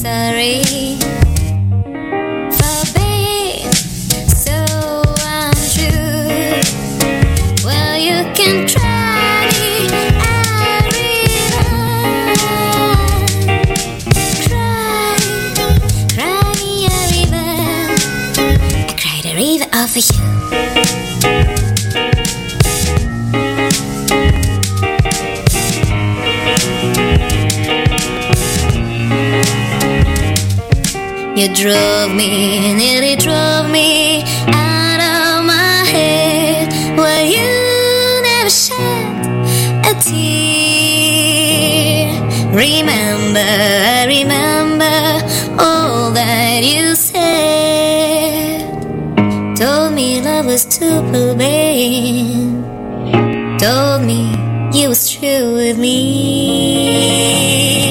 sorry for being so untrue. Well, you can try me a river. Cry me a river. I cried a river over you. You drove me, nearly drove me out of my head. Well, you never shed a tear. Remember, I remember all that you said. Told me love was too plain. Told me you was true with me.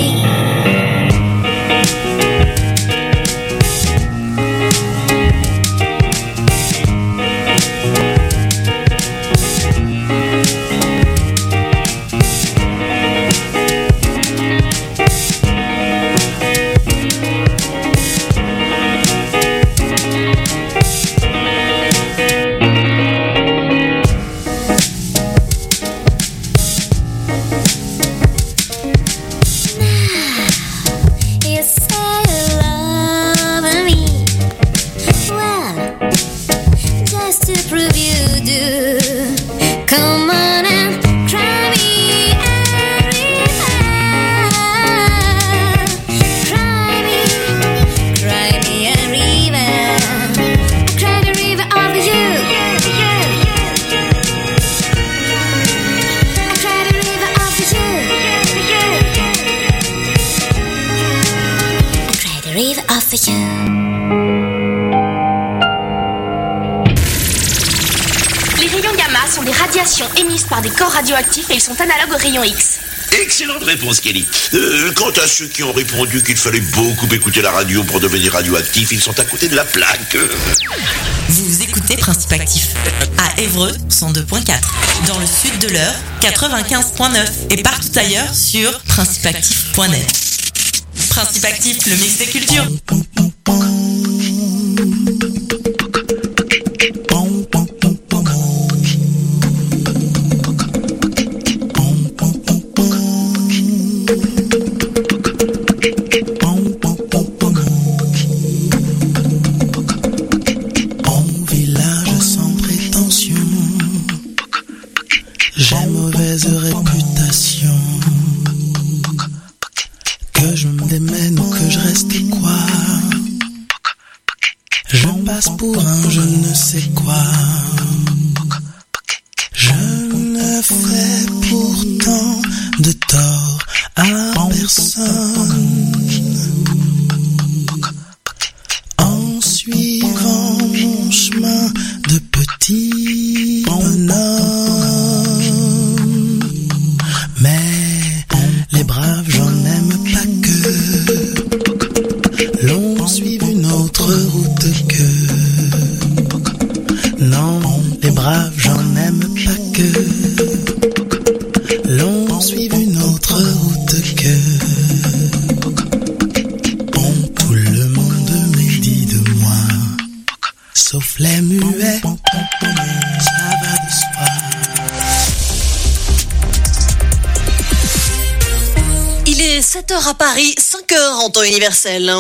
Émises par des corps radioactifs et ils sont analogues aux rayons X. Excellente réponse, Kelly. Quant à ceux qui ont répondu qu'il fallait beaucoup écouter la radio pour devenir radioactif, ils sont à côté de la plaque. Vous écoutez Principe Actif à Évreux 102.4, dans le sud de l'Eure 95.9 et partout ailleurs sur principeactif.net. Principe Actif, le mix des cultures. Pour un je ne sais quoi. Je ne fais pourtant de tort à personne en suivant mon chemin de petit bonhomme. Mais les braves, j'en aime pas que l'on suive une autre route que. Non, les braves, j'en aime pas que l'on suive une autre route que. Bon, tout le monde me dit de moi, sauf les muets, ça va de soi. Il est 7h à Paris, 5h en temps universel.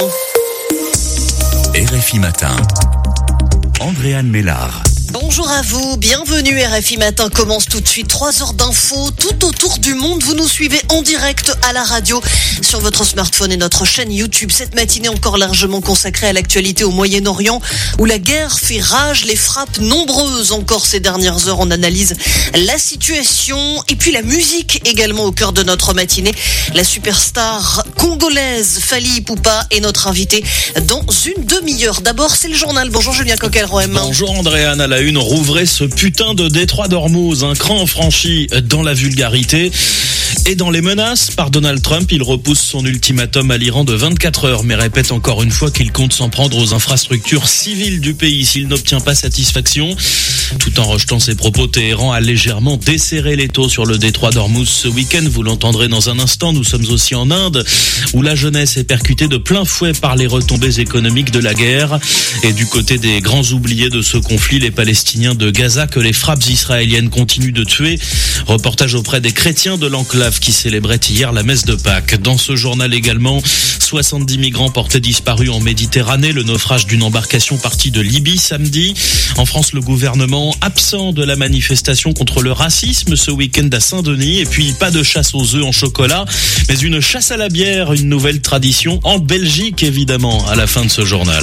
RFI Matin. Andréane Mélard. Bonjour à vous, bienvenue. RFI Matin commence tout de suite. 3 heures d'infos tout autour du monde. Vous nous suivez en direct à la radio, sur votre smartphone et notre chaîne YouTube. Cette matinée encore largement consacrée à l'actualité au Moyen-Orient, où la guerre fait rage, les frappes nombreuses encore ces dernières heures. On analyse la situation et puis la musique également au cœur de notre matinée. La superstar congolaise Fally Ipupa est notre invitée dans une demi-heure. D'abord, c'est le journal. Bonjour Julien Coquel-Rohem. Bonjour Andréane, à la une, rouvrez ce putain de détroit d'Ormuz, un cran franchi dans la vulgarité. Et dans les menaces, par Donald Trump, il repousse son ultimatum à l'Iran de 24 heures, mais répète encore une fois qu'il compte s'en prendre aux infrastructures civiles du pays s'il n'obtient pas satisfaction. Tout en rejetant ses propos, Téhéran a légèrement desserré l'étau sur le détroit d'Ormuz ce week-end. Vous l'entendrez dans un instant. Nous sommes aussi en Inde, où la jeunesse est percutée de plein fouet par les retombées économiques de la guerre. Et du côté des grands oubliés de ce conflit, les Palestiniens de Gaza, que les frappes israéliennes continuent de tuer. Reportage auprès des chrétiens de l'enclave qui célébraient hier la messe de Pâques. Dans ce journal également, 70 migrants portés disparus en Méditerranée, le naufrage d'une embarcation partie de Libye samedi. En France, le gouvernement absent de la manifestation contre le racisme ce week-end à Saint-Denis. Et puis, pas de chasse aux œufs en chocolat, mais une chasse à la bière, une nouvelle tradition en Belgique, évidemment, à la fin de ce journal.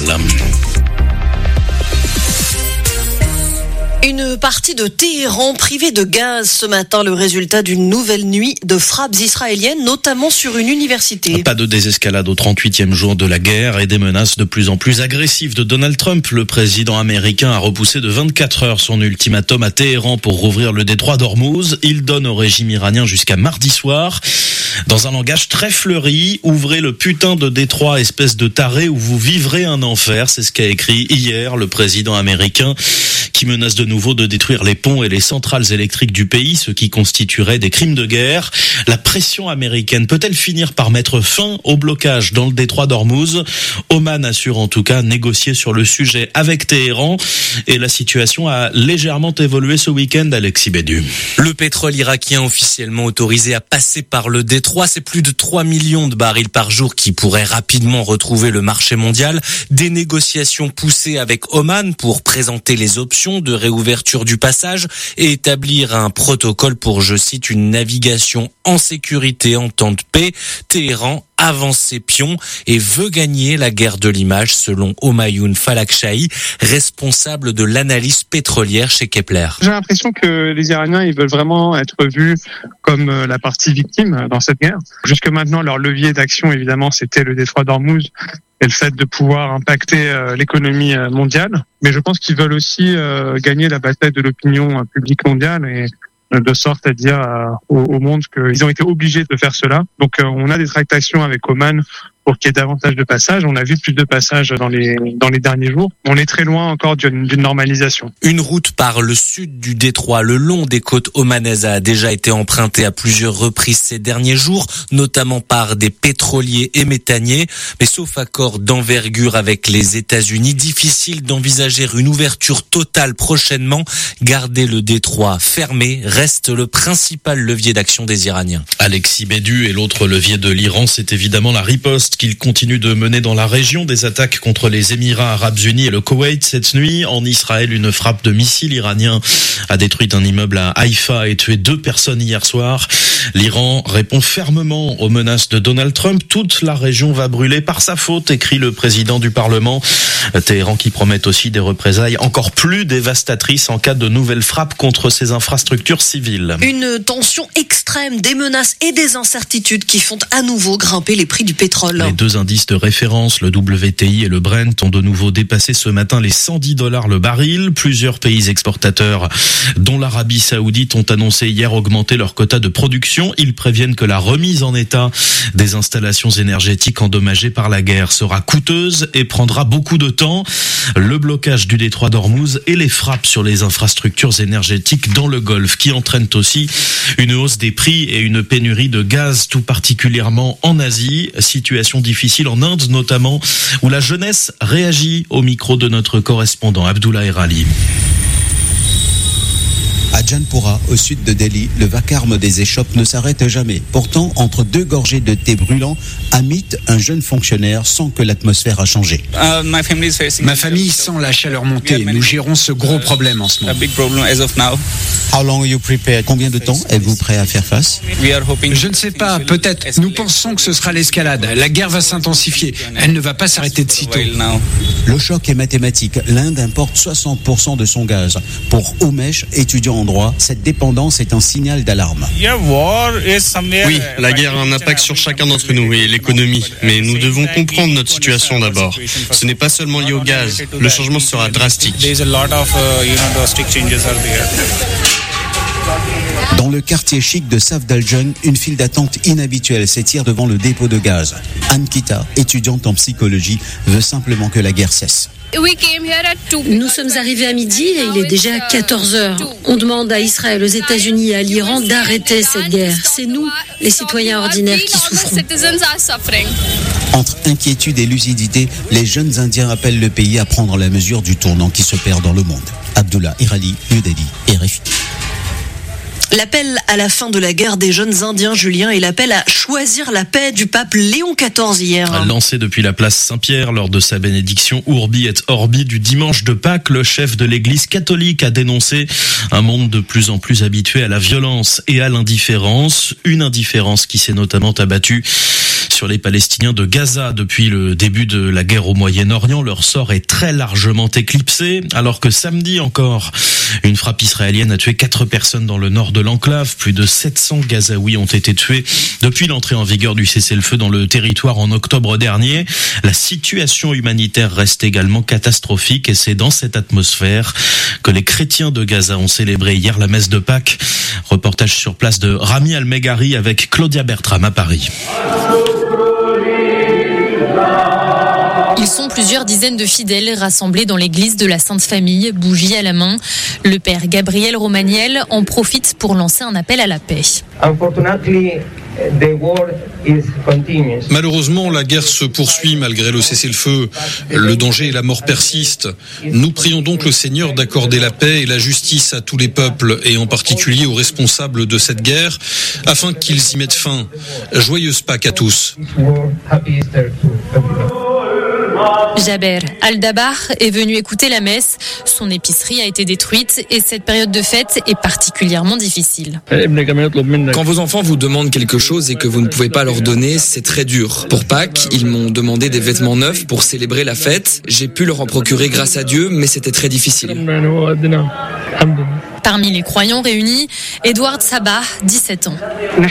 Une partie de Téhéran privée de gaz ce matin, le résultat d'une nouvelle nuit de frappes israéliennes, notamment sur une université. Pas de désescalade au 38e jour de la guerre et des menaces de plus en plus agressives de Donald Trump. Le président américain a repoussé de 24 heures son ultimatum à Téhéran pour rouvrir le détroit d'Ormuz. Il donne au régime iranien jusqu'à mardi soir. Dans un langage très fleuri, ouvrez le putain de détroit, espèce de taré, où vous vivrez un enfer. C'est ce qu'a écrit hier le président américain, qui menace de nouveau de détruire les ponts et les centrales électriques du pays, ce qui constituerait des crimes de guerre. La pression américaine peut-elle finir par mettre fin au blocage dans le détroit d'Ormuz? Oman assure en tout cas négocier sur le sujet avec Téhéran, et la situation a légèrement évolué ce week-end, Alexis Bédu. Le pétrole irakien officiellement autorisé à passer par le détroit, c'est plus de 3 millions de barils par jour qui pourraient rapidement retrouver le marché mondial. Des négociations poussées avec Oman pour présenter les options de réouverture du passage et établir un protocole pour, je cite, une navigation en sécurité en temps de paix. Téhéran avance ses pions et veut gagner la guerre de l'image, selon Homayoun Falakchahi, responsable de l'analyse pétrolière chez Kepler. J'ai l'impression que les Iraniens, ils veulent vraiment être vus comme la partie victime dans cette guerre. Jusque maintenant, leur levier d'action, évidemment, c'était le détroit d'Ormuz et le fait de pouvoir impacter l'économie mondiale. Mais je pense qu'ils veulent aussi gagner la bataille de l'opinion publique mondiale, et de sorte à dire au monde qu'ils ont été obligés de faire cela. Donc on a des tractations avec Oman pour qu'il y ait davantage de passages. On a vu plus de passages dans les derniers jours. On est très loin encore d'une normalisation. Une route par le sud du détroit, le long des côtes omanaises, a déjà été empruntée à plusieurs reprises ces derniers jours, notamment par des pétroliers et méthaniers. Mais sauf accord d'envergure avec les États-Unis, difficile d'envisager une ouverture totale prochainement. Garder le détroit fermé reste le principal levier d'action des Iraniens. Alexis Bédu, et l'autre levier de l'Iran, c'est évidemment la riposte qu'il continue de mener dans la région. Des attaques contre les Émirats Arabes Unis et le Koweït cette nuit. En Israël, une frappe de missile iranien a détruit un immeuble à Haïfa et tué 2 personnes hier soir. L'Iran répond fermement aux menaces de Donald Trump. Toute la région va brûler par sa faute, écrit le président du Parlement. Téhéran qui promet aussi des représailles encore plus dévastatrices en cas de nouvelles frappes contre ses infrastructures civiles. Une tension extrême, des menaces et des incertitudes qui font à nouveau grimper les prix du pétrole. Les 2 indices de référence, le WTI et le Brent, ont de nouveau dépassé ce matin les $110 le baril. Plusieurs pays exportateurs, dont l'Arabie Saoudite, ont annoncé hier augmenter leur quota de production. Ils préviennent que la remise en état des installations énergétiques endommagées par la guerre sera coûteuse et prendra beaucoup de temps. Le blocage du détroit d'Ormuz et les frappes sur les infrastructures énergétiques dans le Golfe, qui entraînent aussi une hausse des prix et une pénurie de gaz, tout particulièrement en Asie. Situation difficile en Inde notamment, où la jeunesse réagit au micro de notre correspondant Abdullah Erali. À Janpura, au sud de Delhi, le vacarme des échoppes ne s'arrête jamais. Pourtant, entre 2 gorgées de thé brûlant, Amit, un jeune fonctionnaire, sent que l'atmosphère a changé. Ma famille sent la chaleur monter. Nous gérons ce gros problème en ce moment. Combien de temps êtes-vous prêt à faire face? Je ne sais pas, peut-être. Nous pensons que ce sera l'escalade. La guerre va s'intensifier. Elle ne va pas s'arrêter de sitôt. Le choc est mathématique. L'Inde importe 60% de son gaz. Pour Umesh, étudiant en droit, cette dépendance est un signal d'alarme. Oui, la guerre a un impact sur chacun d'entre nous et l'économie. Mais nous devons comprendre notre situation d'abord. Ce n'est pas seulement lié au gaz. Le changement sera drastique. Dans le quartier chic de Safdaljan, une file d'attente inhabituelle s'étire devant le dépôt de gaz. Anne Kita, étudiante en psychologie, veut simplement que la guerre cesse. Nous sommes arrivés à midi et il est déjà 14h. On demande à Israël, aux États-Unis et à l'Iran d'arrêter cette guerre. C'est nous, les citoyens ordinaires, qui souffrons. Entre inquiétude et lucidité, les jeunes Indiens appellent le pays à prendre la mesure du tournant qui se perd dans le monde. Abdullah Irali, New Delhi, RFI. L'appel à la fin de la guerre des jeunes Indiens, Julien, et l'appel à choisir la paix du pape Léon XIV hier. Lancé depuis la place Saint-Pierre lors de sa bénédiction Urbi et Orbi du dimanche de Pâques, le chef de l'église catholique a dénoncé un monde de plus en plus habitué à la violence et à l'indifférence. Une indifférence qui s'est notamment abattue sur les Palestiniens de Gaza. Depuis le début de la guerre au Moyen-Orient, leur sort est très largement éclipsé, alors que samedi encore, une frappe israélienne a tué 4 personnes dans le nord de l'enclave. Plus de 700 Gazaouis ont été tués depuis l'entrée en vigueur du cessez-le-feu dans le territoire en octobre dernier. La situation humanitaire reste également catastrophique et c'est dans cette atmosphère que les chrétiens de Gaza ont célébré hier la messe de Pâques. Reportage sur place de Rami Al-Meghari avec Claudia Bertram à Paris. Ils sont plusieurs dizaines de fidèles rassemblés dans l'église de la Sainte Famille, bougie à la main. Le père Gabriel Romaniel en profite pour lancer un appel à la paix. Malheureusement, la guerre se poursuit malgré le cessez-le-feu. Le danger et la mort persistent. Nous prions donc le Seigneur d'accorder la paix et la justice à tous les peuples, et en particulier aux responsables de cette guerre, afin qu'ils y mettent fin. Joyeuse Pâques à tous. Jaber Al-Dabar est venu écouter la messe. Son épicerie a été détruite et cette période de fête est particulièrement difficile. Quand vos enfants vous demandent quelque chose et que vous ne pouvez pas leur donner, c'est très dur. Pour Pâques, ils m'ont demandé des vêtements neufs pour célébrer la fête. J'ai pu leur en procurer grâce à Dieu, mais c'était très difficile. Parmi les croyants réunis, Edouard Sabah, 17 ans.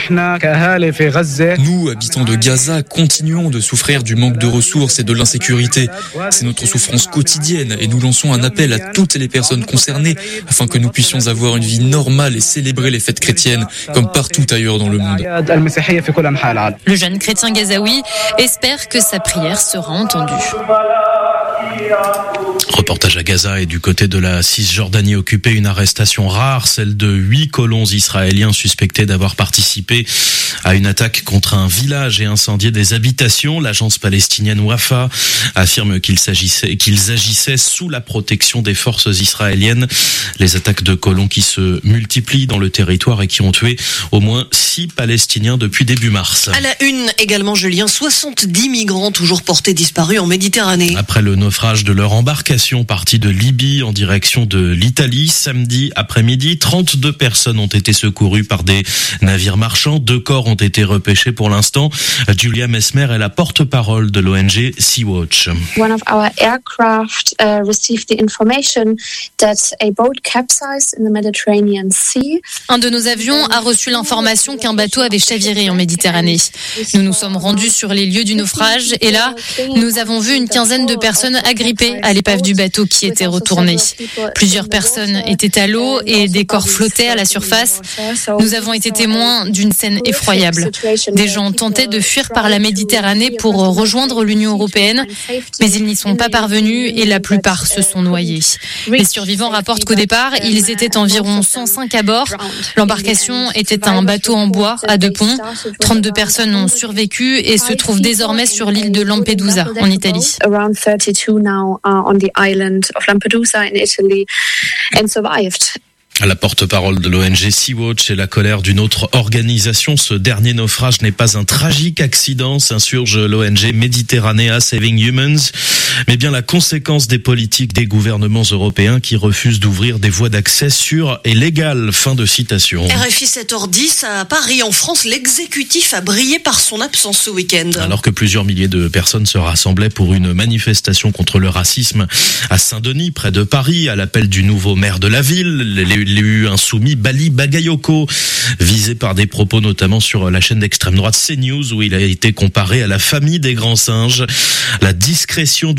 Nous, habitants de Gaza, continuons de souffrir du manque de ressources et de l'insécurité. C'est notre souffrance quotidienne et nous lançons un appel à toutes les personnes concernées afin que nous puissions avoir une vie normale et célébrer les fêtes chrétiennes comme partout ailleurs dans le monde. Le jeune chrétien gazaoui espère que sa prière sera entendue. Reportage à Gaza et du côté de la Cisjordanie occupée, une arrestation rare, celle de 8 colons israéliens suspectés d'avoir participé à une attaque contre un village et incendié des habitations. L'agence palestinienne Wafa affirme qu'ils agissaient sous la protection des forces israéliennes. Les attaques de colons qui se multiplient dans le territoire et qui ont tué au moins 6 Palestiniens depuis début mars. À la une également, Julien, 70 migrants toujours portés disparus en Méditerranée. Après le naufrage de leur embarcation partie de Libye en direction de l'Italie, samedi après-midi, 32 personnes ont été secourues par des navires marchands. 2 corps ont été repêchés pour l'instant. Julia Mesmer est la porte-parole de l'ONG Sea-Watch. One of our aircraft received the information that a boat capsized in the Mediterranean Sea. Un de nos avions a reçu l'information qu'un bateau avait chaviré en Méditerranée. Nous nous sommes rendus sur les lieux du naufrage et là, nous avons vu une quinzaine de personnes agrippées à l'épave du bateau qui était retourné. Plusieurs personnes étaient à l'eau et des corps flottaient à la surface. Nous avons été témoins d'une scène effroyable. Des gens tentaient de fuir par la Méditerranée pour rejoindre l'Union européenne, mais ils n'y sont pas parvenus et la plupart se sont noyés. Les survivants rapportent qu'au départ, ils étaient environ 105 à bord. L'embarcation était un bateau en bois à 2 ponts. 32 personnes ont survécu et se trouvent désormais sur l'île de Lampedusa, en Italie. La porte-parole de l'ONG Sea-Watch et la colère d'une autre organisation. Ce dernier naufrage n'est pas un tragique accident, s'insurge l'ONG Mediterranea Saving Humans, mais bien la conséquence des politiques des gouvernements européens qui refusent d'ouvrir des voies d'accès sûres et légales. Fin de citation. RFI 7h10 à Paris, en France, l'exécutif a brillé par son absence ce week-end. Alors que plusieurs milliers de personnes se rassemblaient pour une manifestation contre le racisme à Saint-Denis, près de Paris, à l'appel du nouveau maire de la ville, l'élu insoumis Bali Bagayoko, visé par des propos notamment sur la chaîne d'extrême droite CNews où il a été comparé à la famille des grands singes. La discrétion du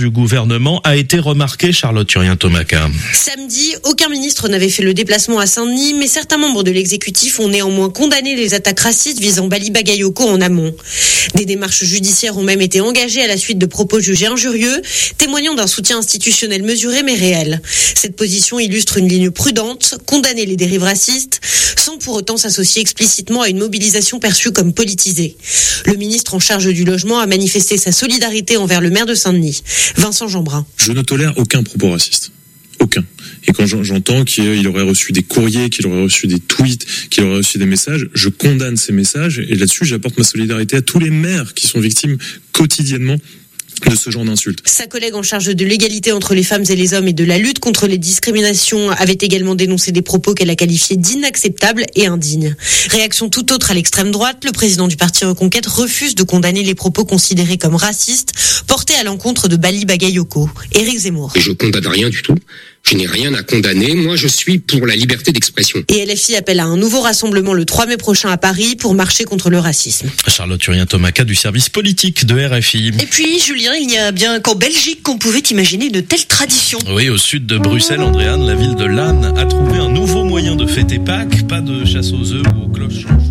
du gouvernement a été remarqué, Charlotte Turien-Tomaca. Samedi, aucun ministre n'avait fait le déplacement à Saint-Denis, mais certains membres de l'exécutif ont néanmoins condamné les attaques racistes visant Bali Bagayoko en amont. Des démarches judiciaires ont même été engagées à la suite de propos jugés injurieux, témoignant d'un soutien institutionnel mesuré mais réel. Cette position illustre une ligne prudente, condamner les dérives racistes, sans pour autant s'associer explicitement à une mobilisation perçue comme politisée. Le ministre en charge du logement a manifesté sa solidarité envers le maire de Saint-Denis, Vincent Jeanbrun. Je ne tolère aucun propos raciste. Aucun. Et quand j'entends qu'il aurait reçu des courriers, qu'il aurait reçu des tweets, qu'il aurait reçu des messages, je condamne ces messages et là-dessus j'apporte ma solidarité à tous les maires qui sont victimes quotidiennement de ce genre d'insultes. Sa collègue en charge de l'égalité entre les femmes et les hommes et de la lutte contre les discriminations avait également dénoncé des propos qu'elle a qualifiés d'inacceptables et indignes. Réaction tout autre à l'extrême droite, le président du parti Reconquête refuse de condamner les propos considérés comme racistes portés à l'encontre de Bali Bagayoko. Éric Zemmour. Je condamne rien du tout. Je n'ai rien à condamner. Moi, je suis pour la liberté d'expression. Et LFI appelle à un nouveau rassemblement le 3 mai prochain à Paris pour marcher contre le racisme. Charlotte Turien-Tomaca du service politique de RFI. Et puis, Julien, il n'y a bien qu'en Belgique qu'on pouvait imaginer une telle tradition. Oui, au sud de Bruxelles, Andréane, la ville de Laon a trouvé un nouveau moyen de fêter Pâques. Pas de chasse aux œufs ou aux cloches chanchou.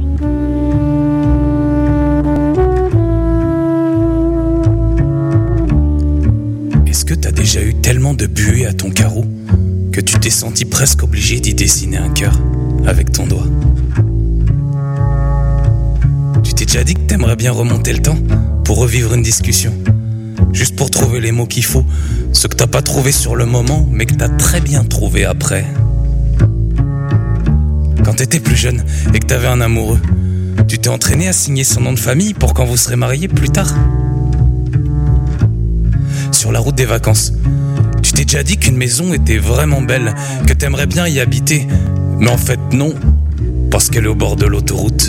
Est-ce que t'as déjà eu tellement de buée à ton carreau que tu t'es senti presque obligé d'y dessiner un cœur avec ton doigt? Tu t'es déjà dit que t'aimerais bien remonter le temps pour revivre une discussion, juste pour trouver les mots qu'il faut, ce que t'as pas trouvé sur le moment mais que t'as très bien trouvé après. Quand t'étais plus jeune et que t'avais un amoureux, tu t'es entraîné à signer son nom de famille pour quand vous serez mariés plus tard. Sur la route des vacances, tu t'es déjà dit qu'une maison était vraiment belle, que t'aimerais bien y habiter, mais en fait non, parce qu'elle est au bord de l'autoroute.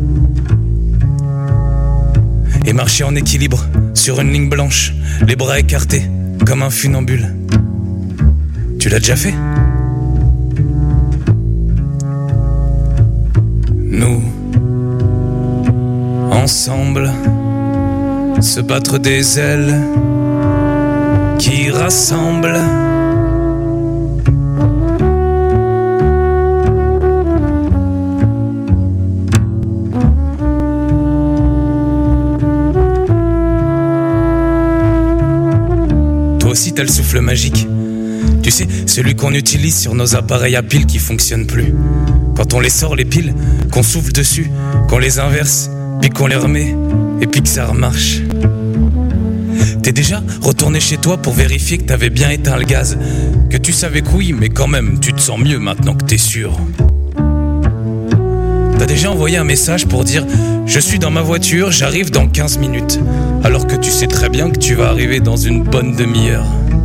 Et marcher en équilibre, sur une ligne blanche, les bras écartés, comme un funambule. Tu l'as déjà fait ? Nous, ensemble, se battre des ailes qui rassemble. Toi aussi t'as le souffle magique. Tu sais, celui qu'on utilise sur nos appareils à piles qui fonctionnent plus. Quand on les sort les piles, qu'on souffle dessus, qu'on les inverse, puis qu'on les remet, et puis que ça remarche. T'es déjà retourné chez toi pour vérifier que t'avais bien éteint le gaz, que tu savais que oui, mais quand même, tu te sens mieux maintenant que t'es sûr. T'as déjà envoyé un message pour dire « Je suis dans ma voiture, j'arrive dans 15 minutes », alors que tu sais très bien que tu vas arriver dans une bonne demi-heure.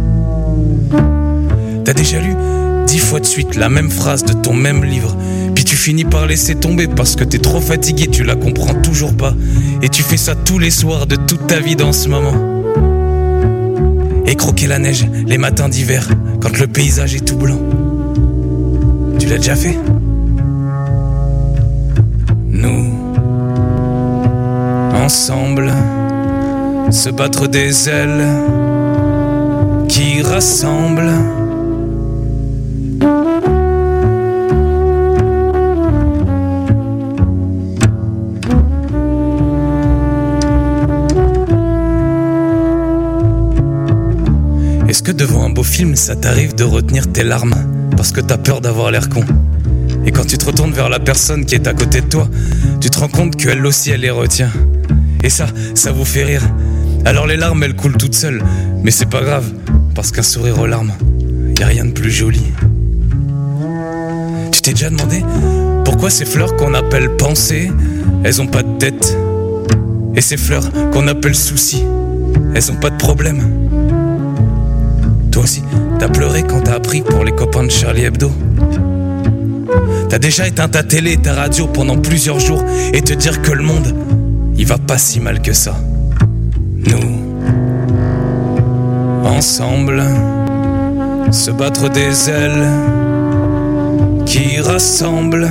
T'as déjà lu 10 fois de suite la même phrase de ton même livre, puis tu finis par laisser tomber parce que t'es trop fatigué, tu la comprends toujours pas, et tu fais ça tous les soirs de toute ta vie dans ce moment. Et croquer la neige les matins d'hiver quand le paysage est tout blanc. Tu l'as déjà fait ? Nous, ensemble, se battre des ailes qui rassemblent. Est-ce que devant un beau film, ça t'arrive de retenir tes larmes parce que t'as peur d'avoir l'air con? Et quand tu te retournes vers la personne qui est à côté de toi, tu te rends compte qu'elle aussi, elle les retient. Et ça vous fait rire. Alors les larmes, elles coulent toutes seules. Mais c'est pas grave, parce qu'un sourire aux larmes, y a rien de plus joli. Tu t'es déjà demandé pourquoi ces fleurs qu'on appelle pensées, elles ont pas de tête? Et ces fleurs qu'on appelle soucis, elles ont pas de problème? Toi aussi, t'as pleuré quand t'as appris pour les copains de Charlie Hebdo? T'as déjà éteint ta télé et ta radio pendant plusieurs jours et te dire que le monde, il va pas si mal que ça. Nous, ensemble, se battre des ailes qui rassemblent.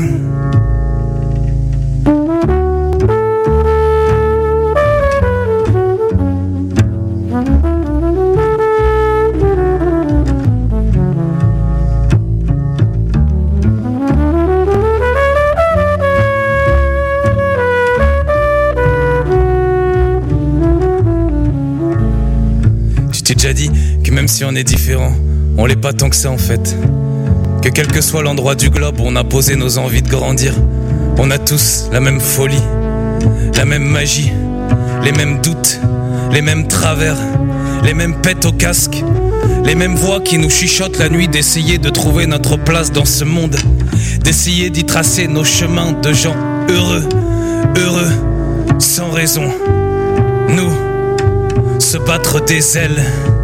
t'ai déjà dit que même si on est différent, on l'est pas tant que ça en fait. Que quel que soit l'endroit du globe où on a posé nos envies de grandir, on a tous la même folie, la même magie, les mêmes doutes, les mêmes travers, les mêmes pètes au casque, les mêmes voix qui nous chuchotent la nuit d'essayer de trouver notre place dans ce monde, d'essayer d'y tracer nos chemins de gens heureux, heureux, sans raison. Nous, se battre des ailes.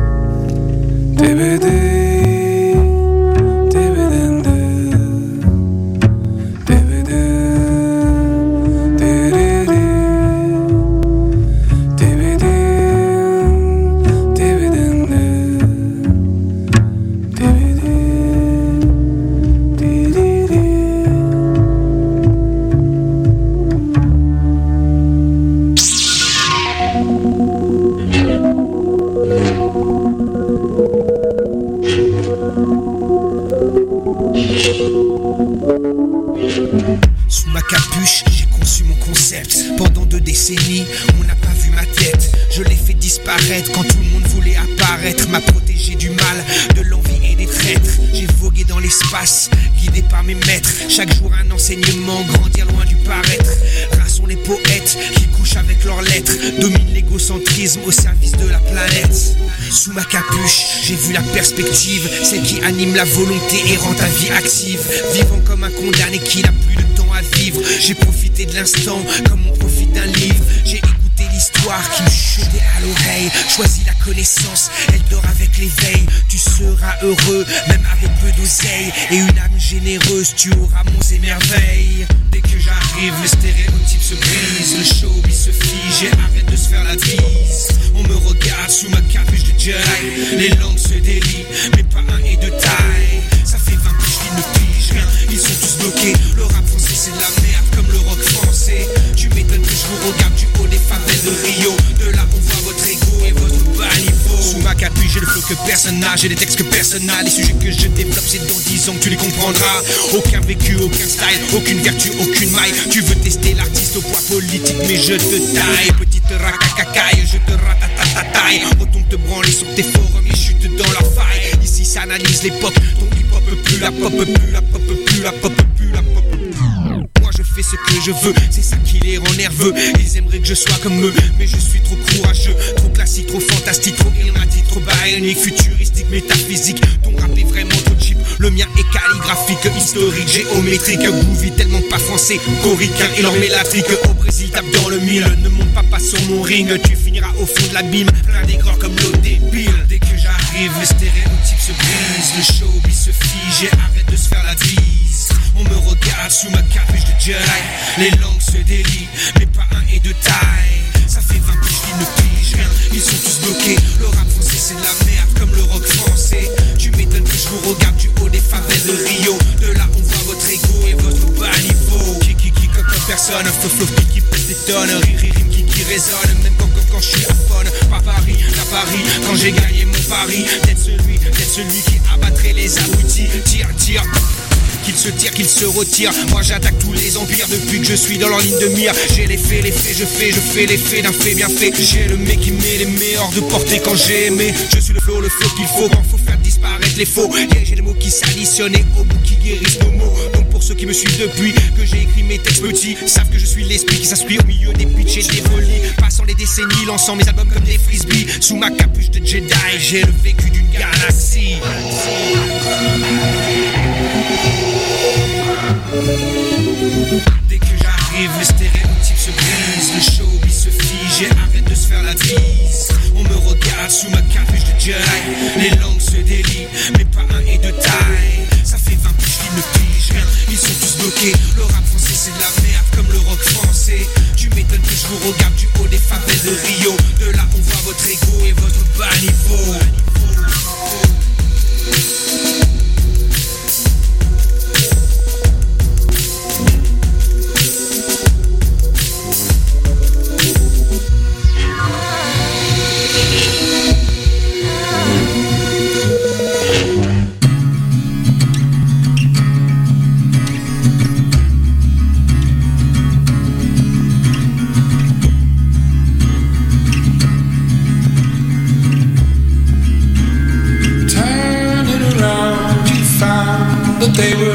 Sous ma capuche, j'ai conçu mon concept. Pendant 2 décennies, on n'a pas vu ma tête. Je l'ai fait disparaître quand tout le monde voulait apparaître. M'a protégé du mal, de l'envie et des traîtres. J'ai vogué dans l'espace, guidé par mes maîtres. Chaque jour un enseignement, grandir loin du paraître. Rassons les poètes qui couchent avec leurs lettres. Domine l'égocentrisme au service de la planète. Sous ma capuche, j'ai vu la perspective, celle qui anime la volonté et rend ta vie active. Vivant comme un condamné qui n'a plus de temps à vivre. J'ai profité de l'instant comme on profite d'un livre. J'ai écouté l'histoire qui me chutait à l'oreille. Choisis la connaissance, elle dort avec l'éveil. Tu seras heureux, même avec peu d'oseille. Et une âme généreuse, tu auras monts et merveilles. Dès que j'arrive, les stéréotypes se brisent. Le showbiz se fige et arrête de se faire la bise. On me regarde sous ma capuche de Jedi. Les langues se délient, mais pas un et de taille. Ça fait 20 piges qu'ils ne pigent rien, ils sont tous bloqués. Le rap français c'est de la merde comme le rock français. Tu m'étonnes que je vous regarde du haut des favelles de Rio. De là on voit votre ego et votre bas niveau. Sous ma capuche j'ai le flow que personne n'a, j'ai des textes que personne n'a. Les sujets que je développe c'est dans 10 ans que tu les comprendras. Aucun vécu, aucun style, aucune vertu, aucune maille. Tu veux tester l'artiste au poids politique mais je te taille. Petite racacacaille, je te ratatataille. Retourne te branler sur tes forums et chute dans leur faille. Ici ça analyse l'époque, ton hip-hop plus la pop, plus la pop, plus la pop, plus la pop. Moi je fais ce que je veux, c'est ça qui les rend nerveux. Ils aimeraient que je sois comme eux, mais je suis trop courageux. Trop classique, trop fantastique, trop irmatique, trop bionique, futuristique, métaphysique. Ton rap est vraiment trop cheap, le mien est calligraphique, historique, géométrique. Groovy tellement pas français, coricain et leur mélatrique. Au Brésil tape dans le mille, ne monte pas sur mon ring. Tu finiras au fond de l'abîme, plein d'aigreurs comme l'eau débile. Dès que j'arrive, les stéréotypes se brisent. Le showbiz se fige et arrête de se faire la bise. On me regarde sous ma capuche de Jedi. Les langues se délient, mais pas un et de taille. Ça fait 20 piges qu'ils ne pigent rien, ils sont tous bloqués. Le rap français c'est de la merde comme le rock français. Tu m'étonnes que je vous regarde du haut des favelles de Rio. De là on voit votre ego et votre bas niveau. Qui comme personne, flow qui pète des tonnes. Rime qui résonne, même quand je suis à fond. Pas Paris, la Paris, quand j'ai gagné mon pari. D'être celui qui abattrait les abrutis. Tire qu'il se tire, qu'il se retire. Moi j'attaque tous les empires depuis que je suis dans leur ligne de mire. J'ai les faits, je fais les faits d'un fait bien fait. J'ai le mec qui met les meilleurs de portée quand j'ai aimé. Je suis le flow qu'il faut quand faut faire disparaître les faux. Yeah, j'ai les mots qui s'additionnent et au bout qui guérissent nos mots. Donc pour ceux qui me suivent depuis que j'ai écrit mes textes petits, savent que je suis l'esprit qui s'inspire au milieu des pitchs et des folies. Passant les décennies, lançant mes albums comme des frisbees. Sous ma capuche de Jedi, j'ai le vécu d'une galaxie. Dès que j'arrive, les stéréotypes se brisent. Le showbiz se fige et arrête de se faire la bise. On me regarde sous ma capuche de Jedi. Les langues se délient, mais pas un et de taille. Ça fait 20 piges qu'ils ne pigent rien, ils sont tous bloqués. Le rap français c'est de la merde comme le rock français. Tu m'étonnes que je vous regarde du haut des favelles de Rio. De là on voit votre ego et votre bas niveau. they were